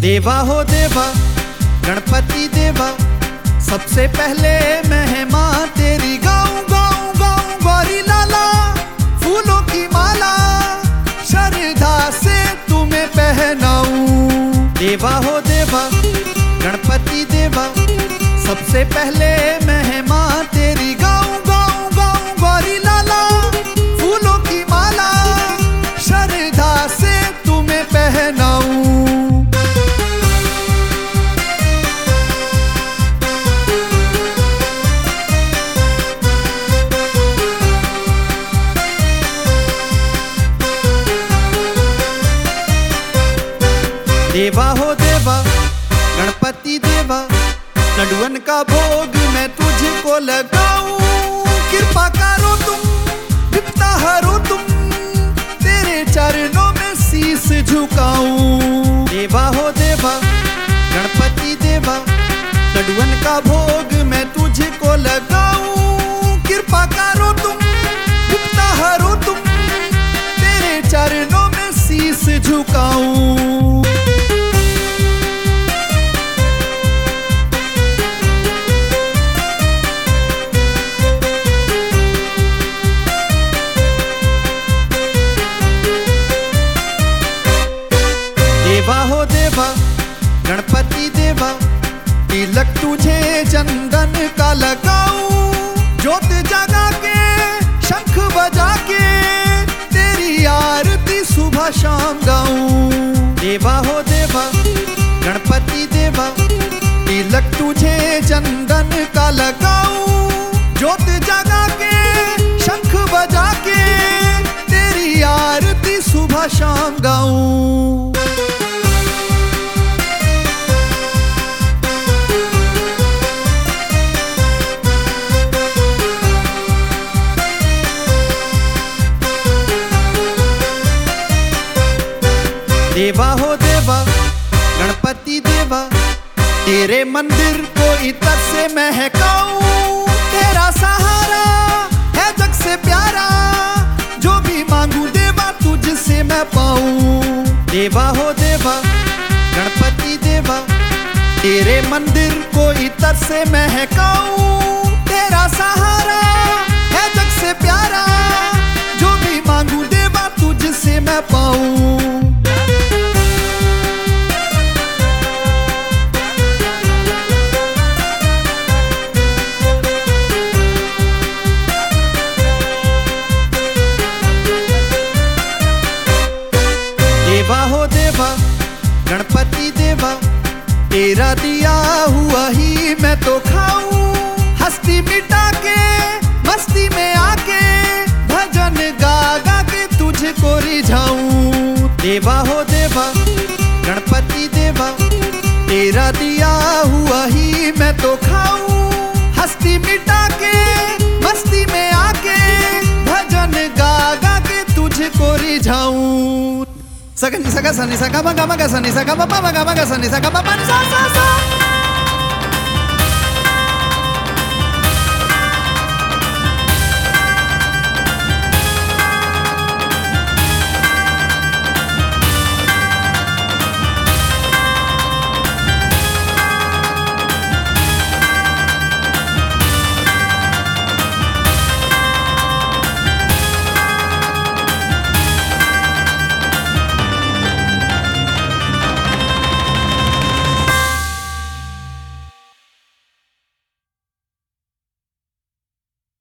देवा हो देवा गणपति देवा, सबसे पहले महिमा तेरी गाऊं गाऊं गाऊं गौरी लाला। फूलों की माला श्रद्धा से तुम्हें पहनाऊं। देवा हो देवा गणपति देवा, सबसे पहले महिमा तेरी गाऊं गाऊं गाऊं गौरी लाला। फूलों की माला श्रद्धा से तुम्हें पहनाऊं। देवा हो देवा गणपति देवा, नडुअन का भोग मैं तुझको लगाऊं। कृपा करो तुम, विपदा हरो तुम, तेरे चरणों में शीस झुकाऊं। देवा हो देवा गणपति देवा, नडुअन का भोग मैं तुझको लगाऊं। कृपा करो तुम, विपदा हरो तुम, तेरे चरणों में शीस झुकाऊं। देवा हो देवा गणपति देवा, तिलक तुझे चंदन का लगाऊं। ज्योत जगा के शंख बजा के तेरी आरती सुबह शाम गाऊं। देवा हो देवा गणपति देवा, तिलक तुझे चंदन का लगाऊं। ज्योत जगा के शंख बजा के तेरी आरती सुबह शाम गाऊं। देवा हो देवा गणपति देवा, तेरे मंदिर को इतर से महकाऊं। तेरा सहारा है जग से प्यारा, जो भी मांगू देवा तुझसे मैं पाऊं। देवा हो देवा गणपति देवा, तेरे मंदिर को इतर से महकाऊं। तेरा सहारा है जग से प्यारा, जो भी मांगू देवा तुझसे मैं पाऊं। देवा हो देवा गणपति देवा, तेरा दिया हुआ ही मैं तो खाऊं। हस्ती मिटा के मस्ती में आके भजन गा गा के तुझको रिझाऊं। देवा हो देवा गणपति देवा, तेरा दिया हुआ ही मैं तो खाऊं। हस्ती मिटा के मस्ती में आके भजन गा गा के तुझको रिझाऊं। सगनी सगा सनी सगा मगा मगा सनी सगा पपा मगा मगा सनी सगा पपा सा सा सा।